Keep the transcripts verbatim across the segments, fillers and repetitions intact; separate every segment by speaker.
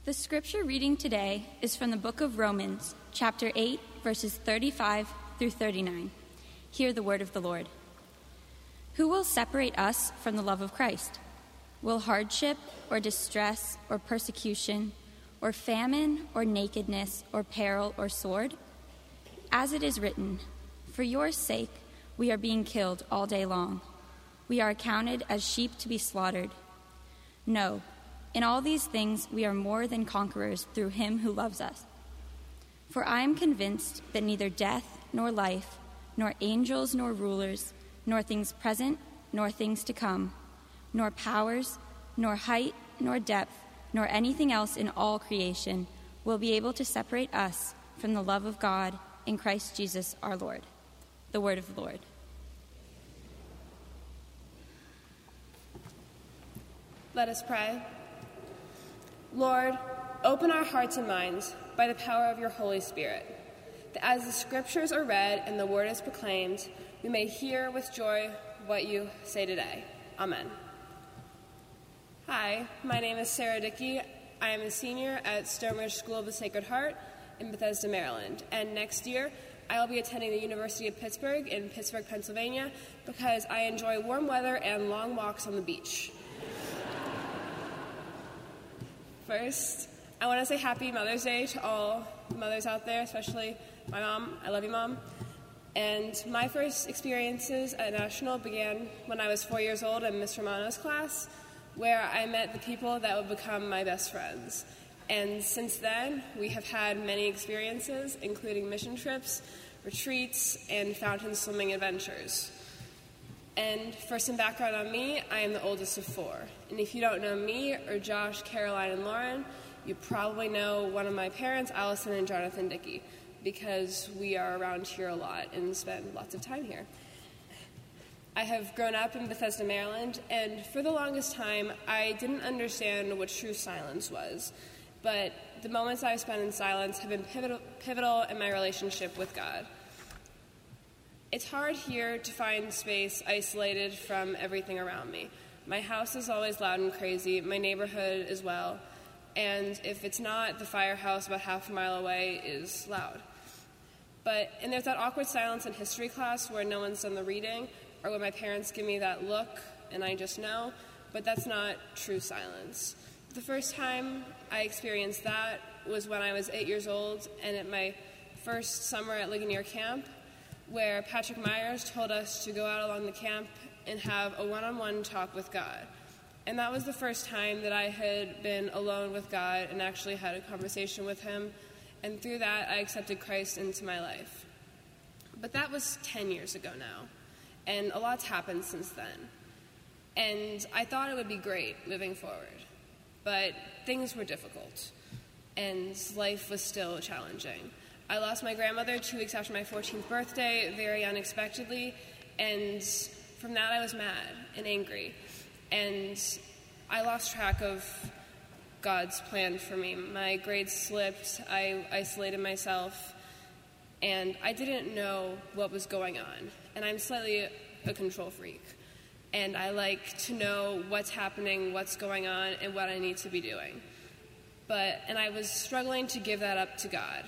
Speaker 1: The scripture reading today is from the book of Romans, chapter eight, verses thirty-five through thirty-nine. Hear the word of the Lord. Who will separate us from the love of Christ? Will hardship or distress or persecution or famine or nakedness or peril or sword? As it is written, for your sake we are being killed all day long. We are accounted as sheep to be slaughtered. No, in all these things we are more than conquerors through him who loves us. For I am convinced that neither death nor life, nor angels nor rulers, nor things present nor things to come, nor powers, nor height, nor depth, nor anything else in all creation will be able to separate us from the love of God in Christ Jesus our Lord. The word of the Lord.
Speaker 2: Let us pray. Lord, open our hearts and minds by the power of your Holy Spirit, that as the scriptures are read and the word is proclaimed, we may hear with joy what you say today. Amen. Hi, my name is Sarah Dickey. I am a senior at Stonebridge School of the Sacred Heart in Bethesda, Maryland, and next year I will be attending the University of Pittsburgh in Pittsburgh, Pennsylvania, because I enjoy warm weather and long walks on the beach. First, I want to say happy Mother's Day to all mothers out there, especially my mom. I love you, Mom. And my first experiences at National began when I was four years old in Miss Romano's class, where I met the people that would become my best friends. And since then, we have had many experiences, including mission trips, retreats, and fountain swimming adventures. And for some background on me, I am the oldest of four. And if you don't know me, or Josh, Caroline, and Lauren, you probably know one of my parents, Allison and Jonathan Dickey, because we are around here a lot and spend lots of time here. I have grown up in Bethesda, Maryland, and for the longest time, I didn't understand what true silence was. But the moments I've spent in silence have been pivotal, pivotal in my relationship with God. It's hard here to find space isolated from everything around me. My house is always loud and crazy, my neighborhood as well, and if it's not, the firehouse about half a mile away is loud. But, and there's that awkward silence in history class where no one's done the reading, or when my parents give me that look and I just know, but that's not true silence. The first time I experienced that was when I was eight years old and at my first summer at Ligonier Camp, where Patrick Myers told us to go out along the camp and have a one-on-one talk with God. And that was the first time that I had been alone with God and actually had a conversation with him. And through that, I accepted Christ into my life. But that was ten years ago now. And a lot's happened since then. And I thought it would be great moving forward. But things were difficult. And life was still challenging. I lost my grandmother two weeks after my fourteenth birthday, very unexpectedly, and from that I was mad and angry. And I lost track of God's plan for me. My grades slipped, I isolated myself, and I didn't know what was going on. And I'm slightly a control freak, and I like to know what's happening, what's going on, and what I need to be doing. But, and I was struggling to give that up to God.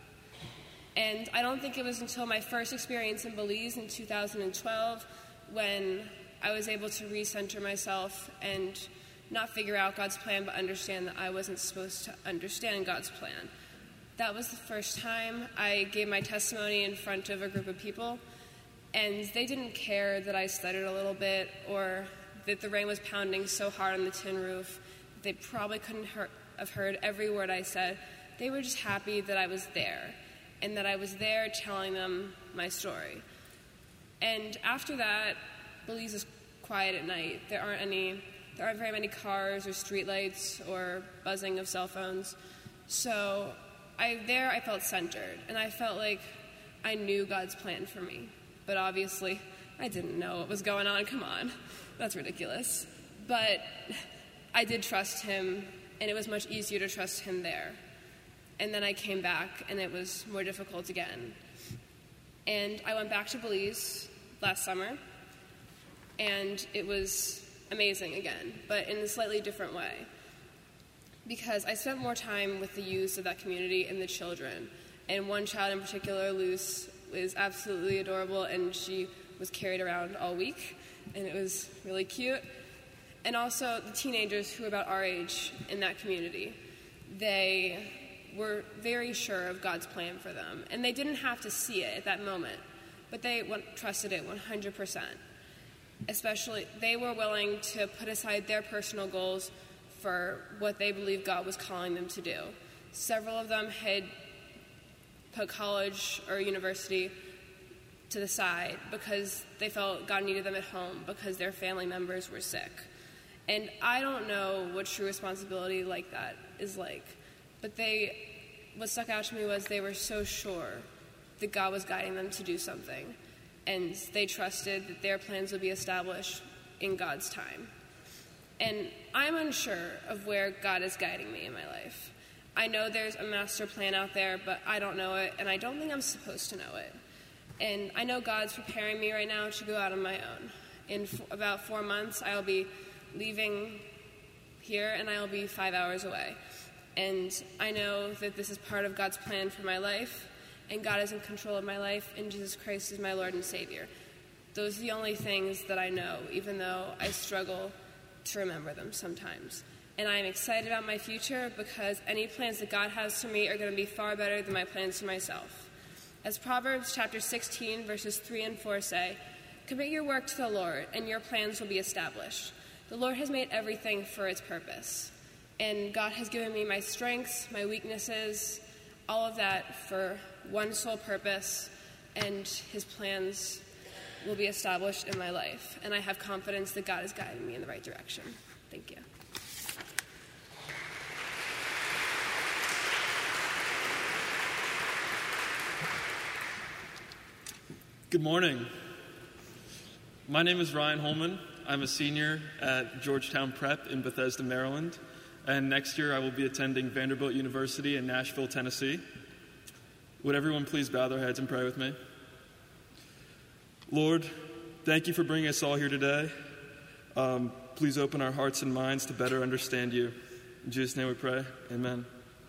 Speaker 2: And I don't think it was until my first experience in Belize in two thousand twelve when I was able to recenter myself and not figure out God's plan, but understand that I wasn't supposed to understand God's plan. That was the first time I gave my testimony in front of a group of people, and they didn't care that I stuttered a little bit or that the rain was pounding so hard on the tin roof. They probably couldn't hear, have heard every word I said. They were just happy that I was there, and that I was there telling them my story. And after that, Belize is quiet at night. There aren't any, there aren't very many cars or streetlights or buzzing of cell phones. So I, there I felt centered, and I felt like I knew God's plan for me. But obviously, I didn't know what was going on. Come on, that's ridiculous. But I did trust him, and it was much easier to trust him there. And then I came back, and it was more difficult again. And I went back to Belize last summer, and it was amazing again, but in a slightly different way. because I spent more time with the youth of that community and the children. And one child in particular, Luce, was absolutely adorable, and she was carried around all week, and it was really cute. And also the teenagers who were about our age in that community, they were very sure of God's plan for them. And they didn't have to see it at that moment, but they trusted it one hundred percent. Especially, they were willing to put aside their personal goals for what they believed God was calling them to do. Several of them had put college or university to the side because they felt God needed them at home because their family members were sick. And I don't know what true responsibility like that is like, but they, what stuck out to me was they were so sure that God was guiding them to do something, and they trusted that their plans would be established in God's time. And I'm unsure of where God is guiding me in my life. I know there's a master plan out there, but I don't know it, and I don't think I'm supposed to know it. And I know God's preparing me right now to go out on my own. In f- about four months, I'll be leaving here, and I'll be five hours away. And I know that this is part of God's plan for my life, and God is in control of my life, and Jesus Christ is my Lord and Savior. Those are the only things that I know, even though I struggle to remember them sometimes. And I am excited about my future because any plans that God has for me are going to be far better than my plans for myself. As Proverbs chapter sixteen, verses three and four say, "Commit your work to the Lord, and your plans will be established." The Lord has made everything for its purpose. And God has given me my strengths, my weaknesses, all of that for one sole purpose, and his plans will be established in my life. And I have confidence that God is guiding me in the right direction. Thank you.
Speaker 3: Good morning. My name is Ryan Holman. I'm a senior at Georgetown Prep in Bethesda, Maryland. And next year I will be attending Vanderbilt University in Nashville, Tennessee. Would everyone please bow their heads and pray with me? Lord, thank you for bringing us all here today. Um, please open our hearts and minds to better understand you. In Jesus' name we pray. Amen.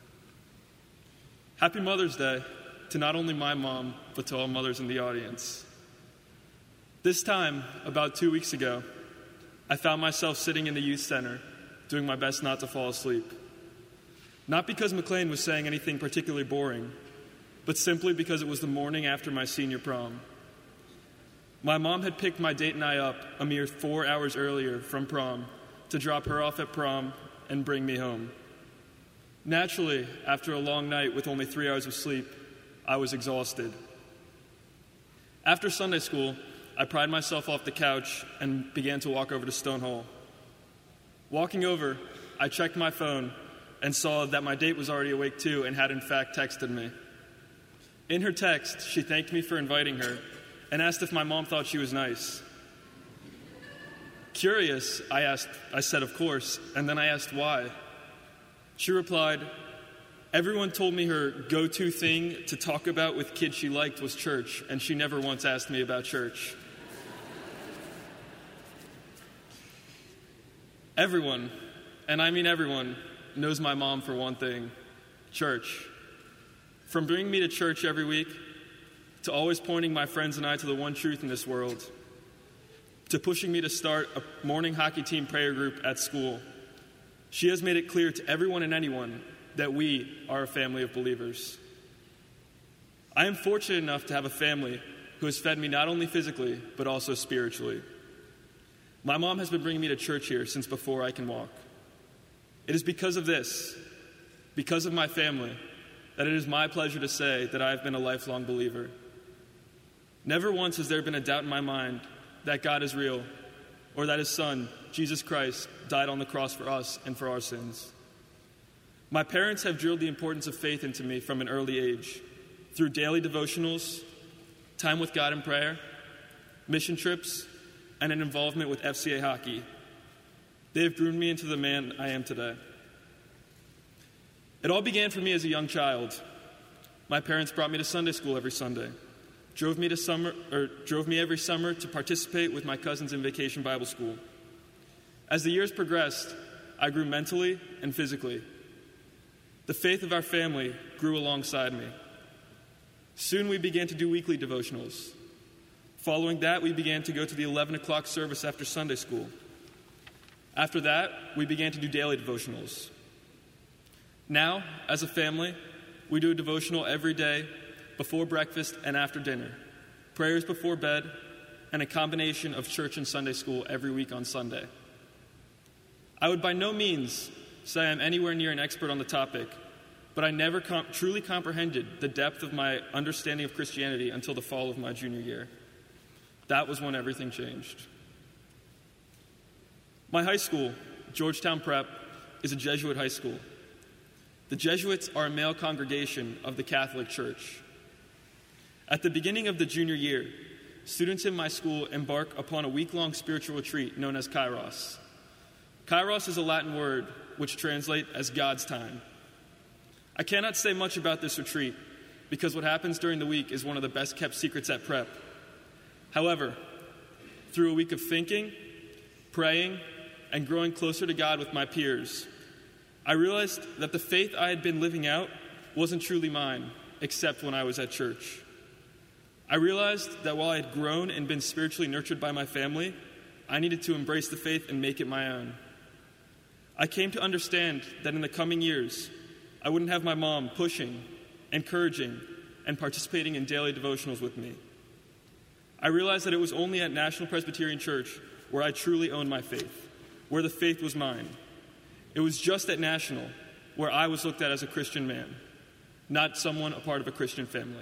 Speaker 3: Happy Mother's Day to not only my mom, but to all mothers in the audience. This time, about two weeks ago, I found myself sitting in the youth center, doing my best not to fall asleep. Not because McLean was saying anything particularly boring, but simply because it was the morning after my senior prom. My mom had picked my date and I up a mere four hours earlier from prom to drop her off at prom and bring me home. Naturally, after a long night with only three hours of sleep, I was exhausted. After Sunday school, I pried myself off the couch and began to walk over to Stonehall. Walking over, I checked my phone and saw that my date was already awake too and had in fact texted me. In her text, she thanked me for inviting her and asked if my mom thought she was nice. Curious, I asked, I said of course, and then I asked why. She replied, "Everyone told me her go-to thing to talk about with kids she liked was church, and she never once asked me about church." Everyone, and I mean everyone, knows my mom for one thing: church. From bringing me to church every week, to always pointing my friends and I to the one truth in this world, to pushing me to start a morning hockey team prayer group at school, she has made it clear to everyone and anyone that we are a family of believers. I am fortunate enough to have a family who has fed me not only physically, but also spiritually. My mom has been bringing me to church here since before I can walk. It is because of this, because of my family, that it is my pleasure to say that I have been a lifelong believer. Never once has there been a doubt in my mind that God is real, or that his Son, Jesus Christ, died on the cross for us and for our sins. My parents have drilled the importance of faith into me from an early age, through daily devotionals, time with God in prayer, mission trips, and an involvement with F C A hockey. They have groomed me into the man I am today. It all began for me as a young child. My parents brought me to Sunday school every Sunday, drove me to summer, or drove me every summer to participate with my cousins in Vacation Bible School. As the years progressed, I grew mentally and physically, The faith of our family grew alongside me. Soon we began to do weekly devotionals. Following that, we began to go to the eleven o'clock service after Sunday school. After that, we began to do daily devotionals. Now, as a family, we do a devotional every day, before breakfast and after dinner, prayers before bed, and a combination of church and Sunday school every week on Sunday. I would by no means say I'm anywhere near an expert on the topic, but I never com- truly comprehended the depth of my understanding of Christianity until the fall of my junior year. That was when everything changed. My high school, Georgetown Prep, is a Jesuit high school. The Jesuits are a male congregation of the Catholic Church. At the beginning of the junior year, students in my school embark upon a week-long spiritual retreat known as Kairos. Kairos is a Latin word which translates as God's time. I cannot say much about this retreat because what happens during the week is one of the best-kept secrets at Prep. However, through a week of thinking, praying, and growing closer to God with my peers, I realized that the faith I had been living out wasn't truly mine, except when I was at church. I realized that while I had grown and been spiritually nurtured by my family, I needed to embrace the faith and make it my own. I came to understand that in the coming years, I wouldn't have my mom pushing, encouraging, and participating in daily devotionals with me. I realized that it was only at National Presbyterian Church where I truly owned my faith, where the faith was mine. It was just at National where I was looked at as a Christian man, not someone a part of a Christian family.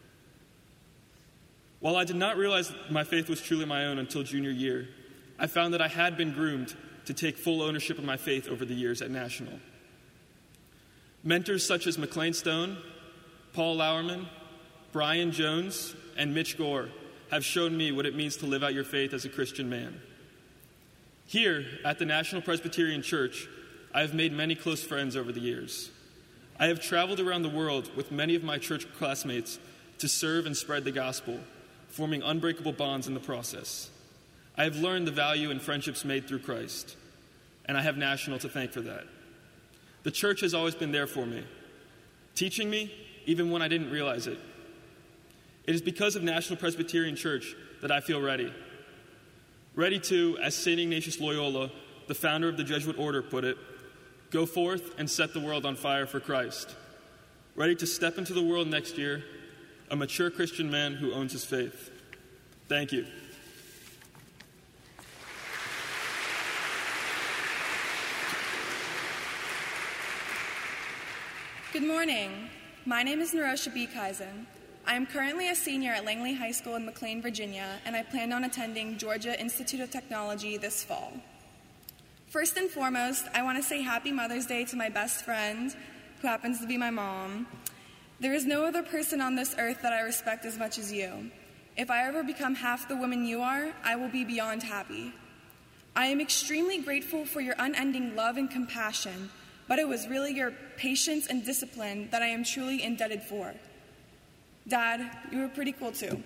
Speaker 3: While I did not realize my faith was truly my own until junior year, I found that I had been groomed to take full ownership of my faith over the years at National. Mentors such as McLean Stone, Paul Lauerman, Brian Jones, and Mitch Gore have shown me what it means to live out your faith as a Christian man. Here at the National Presbyterian Church, I have made many close friends over the years. I have traveled around the world with many of my church classmates to serve and spread the gospel, forming unbreakable bonds in the process. I have learned the value in friendships made through Christ, and I have National to thank for that. The church has always been there for me, teaching me even when I didn't realize it. It is because of National Presbyterian Church that I feel ready. Ready to, as Saint Ignatius Loyola, the founder of the Jesuit order, put it, go forth and set the world on fire for Christ. Ready to step into the world next year, a mature Christian man who owns his faith. Thank you.
Speaker 4: Good morning. My name is Narosha B. Kaizen. I am currently a senior at Langley High School in McLean, Virginia, and I plan on attending Georgia Institute of Technology this fall. First and foremost, I want to say Happy Mother's Day to my best friend, who happens to be my mom. There is no other person on this earth that I respect as much as you. If I ever become half the woman you are, I will be beyond happy. I am extremely grateful for your unending love and compassion, but it was really your patience and discipline that I am truly indebted for. Dad, you were pretty cool too.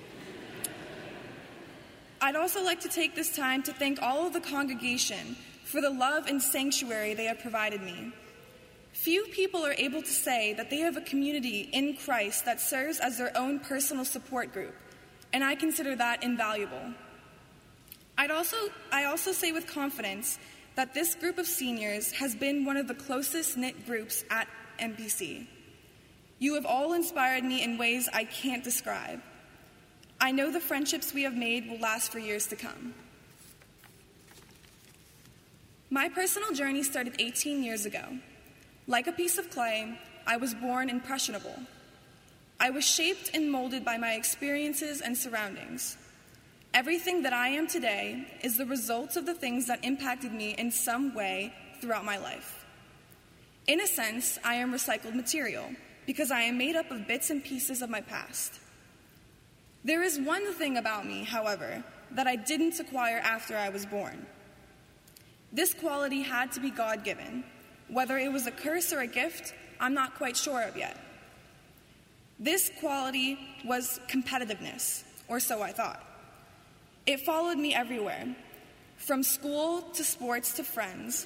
Speaker 4: I'd also like to take this time to thank all of the congregation for the love and sanctuary they have provided me. Few people are able to say that they have a community in Christ that serves as their own personal support group, and I consider that invaluable. I'd also, I also say with confidence that this group of seniors has been one of the closest knit groups at M P C. You have all inspired me in ways I can't describe. I know the friendships we have made will last for years to come. My personal journey started eighteen years ago. Like a piece of clay, I was born impressionable. I was shaped and molded by my experiences and surroundings. Everything that I am today is the result of the things that impacted me in some way throughout my life. In a sense, I am recycled material, because I am made up of bits and pieces of my past. There is one thing about me, however, that I didn't acquire after I was born. This quality had to be God-given. Whether it was a curse or a gift, I'm not quite sure of yet. This quality was competitiveness, or so I thought. It followed me everywhere, from school to sports to friends.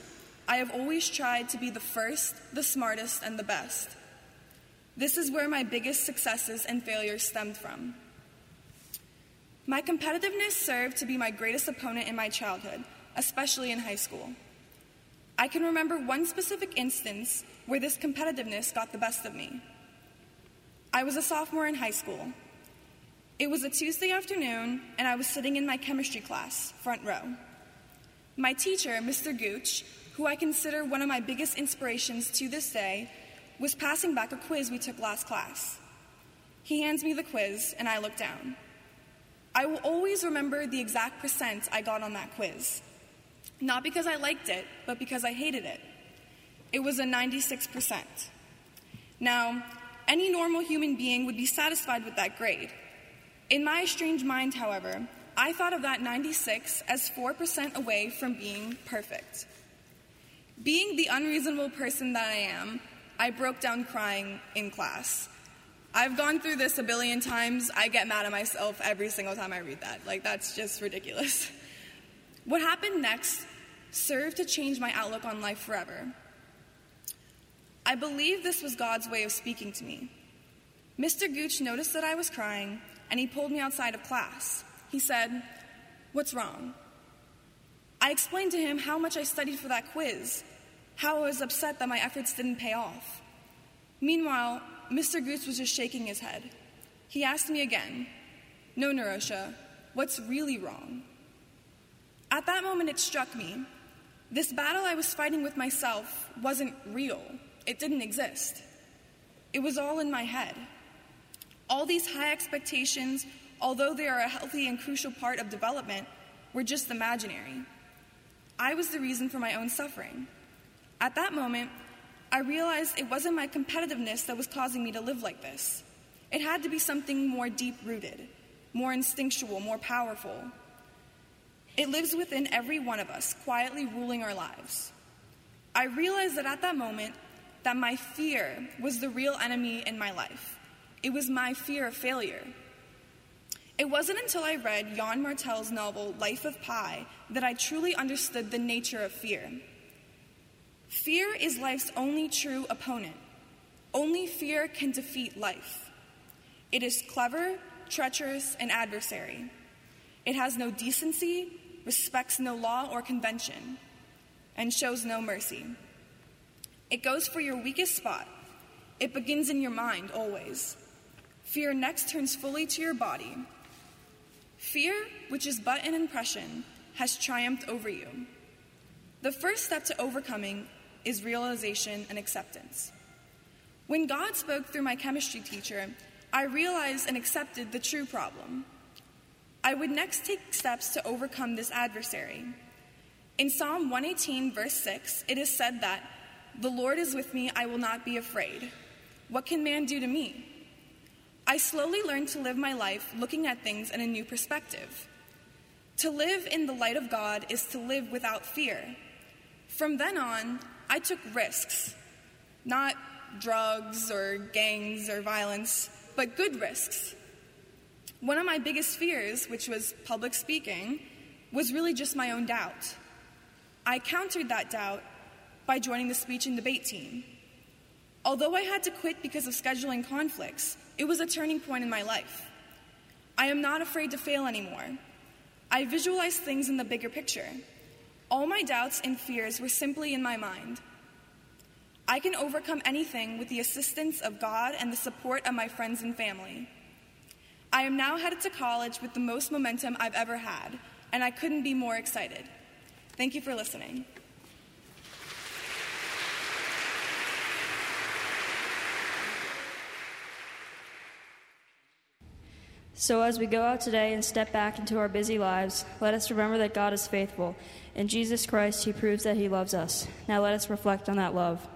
Speaker 4: I have always tried to be the first, the smartest, and the best. This is where my biggest successes and failures stemmed from. My competitiveness served to be my greatest opponent in my childhood, especially in high school. I can remember one specific instance where this competitiveness got the best of me. I was a sophomore in high school. It was a Tuesday afternoon, and I was sitting in my chemistry class, front row. My teacher, Mister Gooch, who I consider one of my biggest inspirations to this day, was passing back a quiz we took last class. He hands me the quiz, and I look down. I will always remember the exact percent I got on that quiz. Not because I liked it, but because I hated it. It was a ninety-six percent. Now, any normal human being would be satisfied with that grade. In my estranged mind, however, I thought of that ninety-six as four percent away from being perfect. Being the unreasonable person that I am, I broke down crying in class. I've gone through this a billion times. I get mad at myself every single time I read that. Like, that's just ridiculous. What happened next served to change my outlook on life forever. I believe this was God's way of speaking to me. Mister Gooch noticed that I was crying, and he pulled me outside of class. He said, "What's wrong?" I explained to him how much I studied for that quiz, how I was upset that my efforts didn't pay off. Meanwhile, Mister Gooch was just shaking his head. He asked me again, "No, Narosha, what's really wrong?" At that moment, it struck me. This battle I was fighting with myself wasn't real. It didn't exist. It was all in my head. All these high expectations, although they are a healthy and crucial part of development, were just imaginary. I was the reason for my own suffering. At that moment, I realized it wasn't my competitiveness that was causing me to live like this. It had to be something more deep-rooted, more instinctual, more powerful. It lives within every one of us, quietly ruling our lives. I realized that at that moment, that my fear was the real enemy in my life. It was my fear of failure. It wasn't until I read Jan Martel's novel, Life of Pi, that I truly understood the nature of fear. Fear is life's only true opponent. Only fear can defeat life. It is clever, treacherous, and adversary. It has no decency, respects no law or convention, and shows no mercy. It goes for your weakest spot. It begins in your mind, always. Fear next turns fully to your body. Fear, which is but an impression, has triumphed over you. The first step to overcoming is realization and acceptance. When God spoke through my chemistry teacher, I realized and accepted the true problem. I would next take steps to overcome this adversary. In Psalm one eighteen, verse six, it is said that, "The Lord is with me, I will not be afraid. What can man do to me?" I slowly learned to live my life looking at things in a new perspective. To live in the light of God is to live without fear. From then on, I took risks, not drugs or gangs or violence, but good risks. One of my biggest fears, which was public speaking, was really just my own doubt. I countered that doubt by joining the speech and debate team. Although I had to quit because of scheduling conflicts, it was a turning point in my life. I am not afraid to fail anymore. I visualize things in the bigger picture. All my doubts and fears were simply in my mind. I can overcome anything with the assistance of God and the support of my friends and family. I am now headed to college with the most momentum I've ever had, and I couldn't be more excited. Thank you for listening.
Speaker 5: So as we go out today and step back into our busy lives, let us remember that God is faithful. In Jesus Christ, he proves that he loves us. Now let us reflect on that love.